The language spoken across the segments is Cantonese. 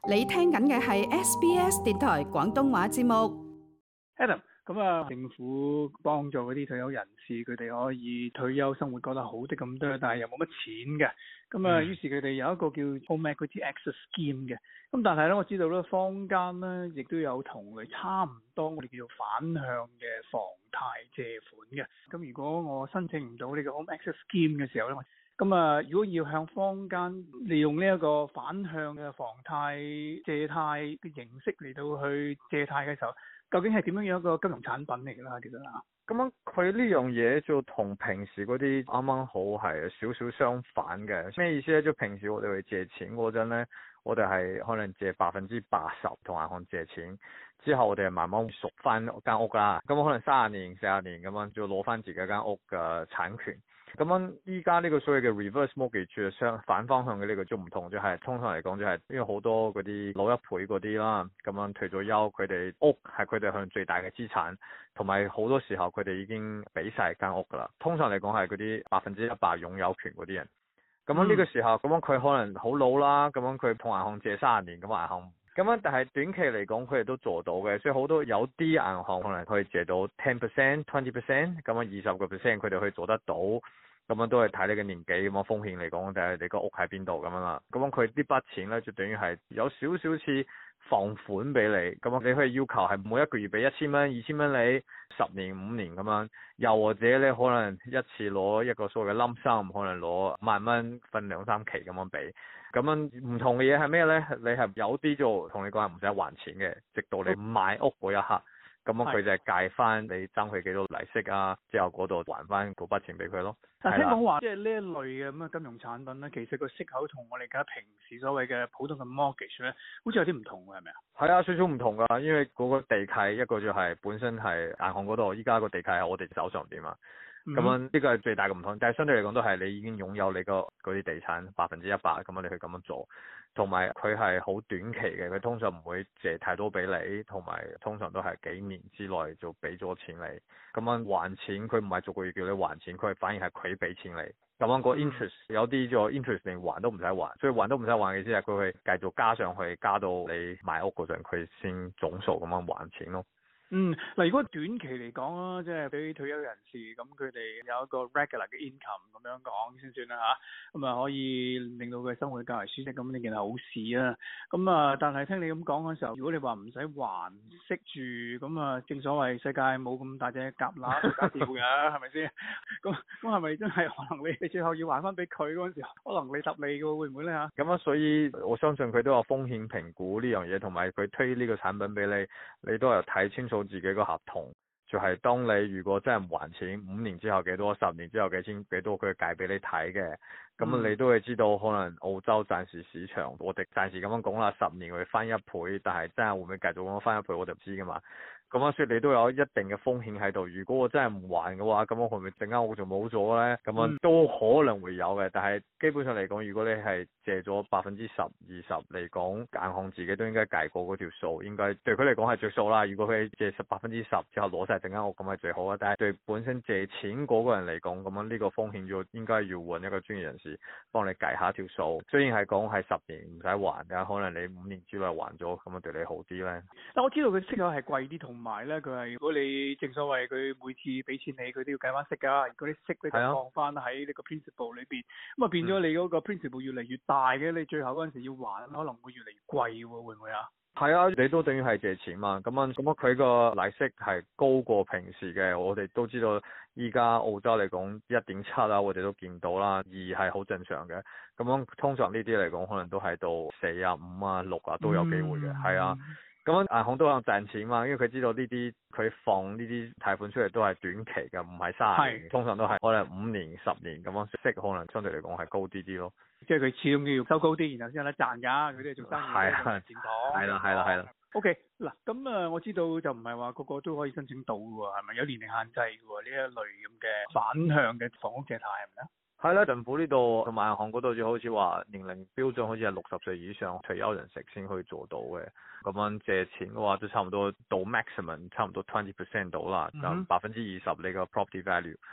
你聽緊嘅係 SBS 電台廣東話節目。 Adam，咁啊，政府幫助嗰啲退休人士，佢哋可以退休生活過得好啲咁多，但係又冇乜錢嘅。咁啊，於是佢哋有一個叫 Home Equity Access Scheme 嘅。咁但係咧，我知道咧，坊間咧亦都有同類差唔多，我哋叫做反向嘅房貸借款嘅。咁如果我申請唔到呢個 Home Access Scheme 嘅時候咧，咁啊，如果要向坊間利用呢一個反向嘅房貸借貸嘅形式嚟到去借貸嘅時候，究竟係點樣樣一個金融產品嚟㗎啦？其實啊， 咁樣佢呢樣嘢就同平時嗰啲啱啱好係少少相反嘅。咩意思咧？就平時我哋去借錢嗰陣咧，我哋係可能借80%同銀行借錢，之後我哋慢慢贖翻間屋啦。咁可能30年、40年咁樣就攞翻自己間屋嘅產權。咁樣依家呢個所謂嘅 reverse mortgage 相反方向嘅呢個就唔同，就係通常嚟講就係因為好多嗰啲老一輩嗰啲啦，咁樣退咗休，佢哋屋係佢哋向最大嘅資產，同埋好多時候佢哋已經俾晒間屋噶啦。通常嚟講係嗰啲100%擁有權嗰啲人。咁樣呢個時候，咁樣佢可能好老啦，咁樣佢同銀行借30年，咁銀行咁樣，但係短期嚟講佢哋都做到嘅，所以好多有啲銀行可能可以借到 10%、20%，咁樣20%佢哋可以做得到。咁樣都係睇你嘅年紀，咁樣風險嚟講，就係你個屋喺邊度咁樣啦。咁樣佢呢筆錢咧，就等於係有少少似放款俾你。咁樣你可以要求係每一個月俾1000蚊、2000蚊你10年、5年咁樣。又或者你可能一次攞一個所謂嘅冧心，可能攞1萬蚊分2-3期咁樣俾。咁樣唔同嘅嘢係咩咧？你係有啲就同你講係唔使還錢嘅，直到你買屋嗰一刻。咁樣佢就係計翻你爭佢幾多利息啊，之後嗰度還翻嗰筆錢俾佢咯。 但係聽講話，即係呢一類嘅咁嘅金融產品咧，其實個息口同我哋而家平時所謂嘅普通嘅 mortgage 咧，好似有啲唔同嘅，係咪啊？係啊，少少唔同噶，因為嗰個地契一個就係本身係銀行嗰度，依家個地契係我哋手上邊嘛。咁樣呢個係最大嘅唔同，但係相對嚟講都係你已經擁有你嗰啲地產100%，咁樣你去咁樣做，同埋佢係好短期嘅，佢通常唔會借太多俾你，同埋通常都係幾年之內就俾咗錢你，咁樣還錢佢唔係逐個月叫你還錢，佢反而係佢俾錢你，咁樣個 interest 有啲就 interest 連還都唔使還，所以還都唔使還嘅意思係佢會繼續加上去，加到你買屋嗰陣佢先總數咁樣還錢咯。 嗱，如果短期嚟講啦，即係俾退休人士咁，佢哋有一個 regular 嘅 income 咁樣講先算啦嚇，咁啊可以令到佢生活較為舒適，咁呢件係好事啊。咁啊，但係聽你咁講嘅時候，如果你話唔使還息住，咁啊正所謂世界冇咁大隻蛤乸隨街跳嘅，係咪先？咁係咪真係可能你最後要還翻俾佢嗰陣時候，可能你揼你嘅會唔會咧嚇？ 咁啊，所以我相信佢都有風險評估呢樣嘢，同埋佢推呢個產品俾你，你都有睇清楚自己個合同，就係當你如果真係唔還錢，5年之後幾多，10年之後幾多，佢計俾你睇嘅。咁你都會知道，可能澳洲暫時市場，我哋暫時咁樣講啦，10年會翻1倍，但係真係會唔會繼續咁樣翻1倍，我就唔知噶嘛。咁樣所以你都有一定嘅風險喺度。如果我真係唔還嘅話，咁我會唔會陣間我就冇咗咧？咁樣都可能會有嘅。但係基本上嚟講，如果你係借咗10%、20%嚟講，銀行自己都應該計過嗰條數，應該對佢嚟講係着數啦。如果佢借10%之後攞晒陣間屋，咁係最好啦。但係對本身借錢嗰個人嚟講，咁樣呢個風險就應該要揾一個專業人士幫你計下條數。雖然係講係10年唔使還，但係可能你5年之內還咗，咁樣對你好啲咧。 但我知道佢息口係貴啲，同埋咧佢係如果你正所謂佢每次俾錢你，佢都要計翻息㗎。如果啲息咧就放翻喺呢個 principal 裏邊，咁啊變咗你嗰個 principal 越嚟越大嘅，你最後嗰陣時要還可能會越嚟越貴喎，會唔會啊？ 係啊，你都等於係借錢嘛，咁佢個利息係高過平時嘅，我哋都知道依家澳洲嚟講1.7啦，我哋都見到啦，2係好正常嘅，咁樣通常呢啲嚟講可能都係到4啊、5啊、6啊都有機會嘅，係啊。咁樣銀行都有賺錢嘛，因為佢知道呢啲佢放呢啲貸款出嚟都係短期嘅，唔係30年，通常都係可能5年、10年咁樣，息可能相對嚟講係高啲咯。 即係佢始終要收高啲，然後先有得賺㗎。佢哋做生意都係錢塘。 係啦。 OK，嗱咁啊，我知道就唔係話個個都可以申請到喎，係咪有年齡限制嘅喎？呢一類咁嘅反向嘅房屋借貸係咪咧？ 係啦，政府呢度同埋銀行嗰度就好似話年齡標準好似係60歲以上退休人士先可以做到嘅。咁樣借錢嘅話都差唔多到 maximum 差唔多20% 到啦，就20%你個 property value。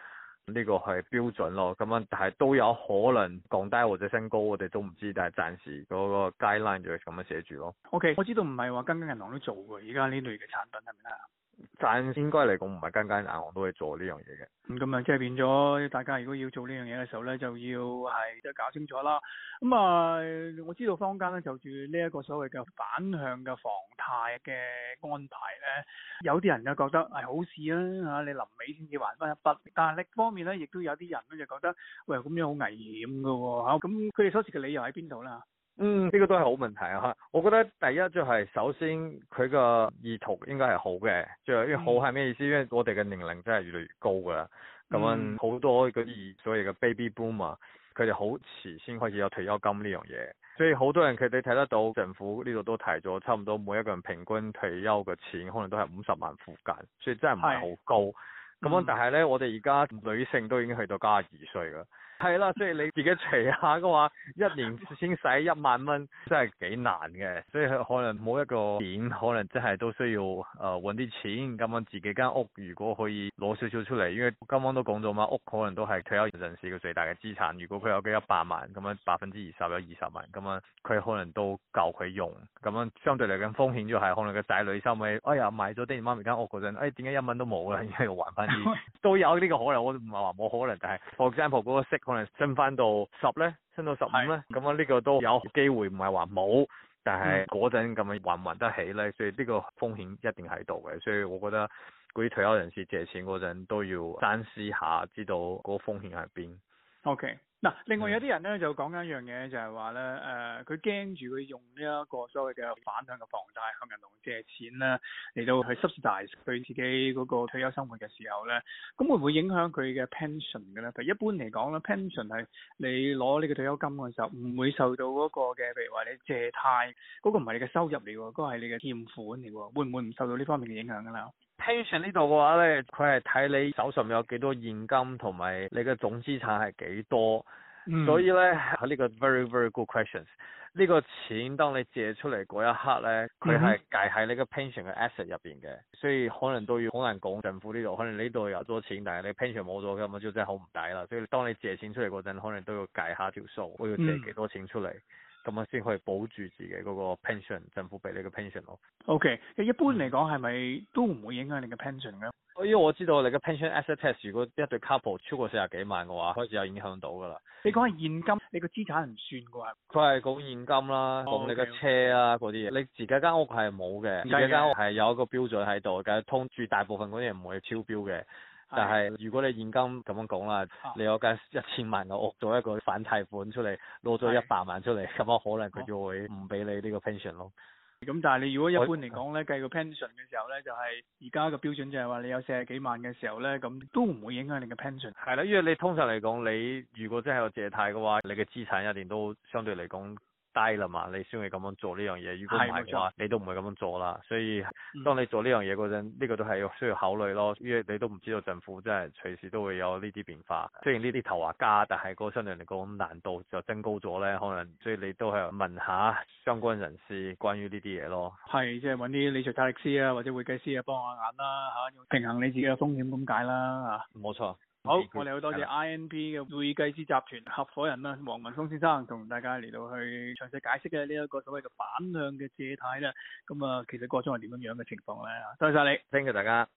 呢個係標準咯。咁樣但係都有可能降低或者升高，我哋都唔知。但係暫時嗰個 guideline 就係咁樣寫住咯。 OK，我知道唔係話間間銀行都做嘅，而家呢類嘅產品係咪啊？ 暫時應該嚟講唔係間間銀行都會做呢樣嘢嘅。 咁啊，即係變咗大家如果要做呢樣嘢嘅時候咧，就要係即係搞清楚啦。咁啊，我知道坊間咧就住呢一個所謂嘅反向嘅房貸嘅安排咧，有啲人就覺得係好事啊嚇，你臨尾先至還翻一筆。但係另一方面咧，亦都有啲人咧就覺得，喂，咁樣好危險㗎喎嚇。咁佢哋所持嘅理由喺邊度啦？ 呢個都係好問題啊！我覺得第一就係首先佢個意圖應該係好嘅，即係因為好係咩意思？因為我哋嘅年齡真係越嚟越高㗎啦，咁樣好多嗰啲所謂嘅 baby boomer，佢哋好遲先開始有退休金呢樣嘢，所以好多人佢哋睇得到政府呢度都提咗，差唔多每一個人平均退休嘅錢可能都係50萬附近，所以真係唔係好高。咁樣但係咧，我哋而家女性都已經去到92歲㗎。係啦，即係你自己除下嘅話，一年先使1萬蚊，真係幾難嘅。所以可能冇一個點，可能真係都需要揾啲錢，咁樣自己間屋如果可以攞少少出嚟，因為今晚都講咗嘛，屋可能都係退休人士嘅最大嘅資產。如果佢有嘅100萬，咁樣20%有20萬，咁樣佢可能都夠佢用。咁樣相對嚟講風險就係可能個仔女收尾，哎呀買咗爹哋媽咪間屋嗰陣，點解1蚊都冇啦？因為要還翻啲，都有呢個可能。我唔係話冇可能，但係 for example 嗰個息可能升翻到10咧，升到15咧，咁樣呢個都有機會，唔係話冇，但係嗰陣咁樣還唔還得起咧，所以呢個風險一定喺度嘅，所以我覺得嗰啲退休人士借錢嗰陣都要三思下，知道嗰個風險喺邊。 OK。嗱，另外有啲人咧就講緊一樣嘢，就係話咧，佢驚住佢用呢一個所謂嘅反向嘅房貸向銀行借錢咧，嚟到去 subsidize 佢自己嗰個退休生活嘅時候咧，咁會唔會影響佢嘅 pension 嘅咧？譬如一般嚟講咧 pension 係你攞呢個退休金嘅時候，唔會受到嗰個嘅，譬如話你借貸嗰個唔係你嘅收入嚟喎，嗰個係你嘅欠款嚟喎，會唔會唔受到呢方面嘅影響㗎啦 ？Pension 呢度嘅話咧，佢係睇你手上有幾多現金同埋你嘅總資產係幾多。所以咧呢個 very very good questions。呢個錢當你借出嚟嗰一刻咧，佢係計喺你個 pension 嘅 asset 入邊嘅，所以可能都要好難講政府呢度，可能呢度有咗錢，但係你 pension 冇咗嘅，咁就真係好唔抵啦。所以當你借錢出嚟嗰陣，可能都要計下條數，我要借幾多錢出嚟。咁樣先可以保住自己嗰個 pension， 政府俾你嘅 pension 咯。OK， 一般嚟講係咪都唔會影響你嘅 pension 嘅？ 因為我知道你嘅 pension asset test， 如果一對 couple 超過40幾萬嘅話，開始有影響到㗎啦。 你講係現金，你個資產唔算㗎喎。 佢係講現金啦，講你嘅車啊嗰啲嘢。你自己間屋係冇嘅，自己間屋係有一個標準喺度嘅，通住大部分嗰啲嘢唔會超標嘅。但係如果你現金咁樣講啦，你有間1000萬嘅屋做一個反貸款出嚟，攞咗100萬出嚟，咁樣可能佢就會唔俾你呢個 pension 咯。咁但係你如果一般嚟講咧，計個 pension 嘅時候咧，就係而家嘅標準就係話你有40幾萬嘅時候咧，咁都唔會影響你嘅 pension。 係啦，因為你通常嚟講，你如果真係有借貸嘅話，你嘅資產一定都相對嚟講低啦嘛，你先會咁樣做呢樣嘢。如果唔係嘅話，你都唔會咁樣做啦。所以當你做呢樣嘢嗰陣，呢個都係需要考慮咯。因為你都唔知道政府真係隨時都會有呢啲變化。雖然呢啲頭話加，但係個相對嚟講難度就增高咗咧。可能所以你都係問下相關人士關於呢啲嘢咯。 係，即係揾啲理財策略師啊，或者會計師啊幫下眼啦嚇，平衡你自己嘅風險咁解啦嚇。 冇錯。 好，我哋好多謝 INP 嘅會計師集團合夥人啦，黃文松先生同大家嚟到去詳細解釋嘅呢一個所謂嘅反向嘅借貸啦。咁啊，其實個中係點樣樣嘅情況咧？多謝晒你 ，thank you大家。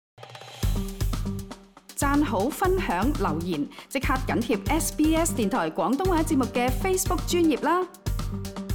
讚好、分享、留言，即刻緊貼SBS 電台廣東話節目嘅 Facebook 專頁啦！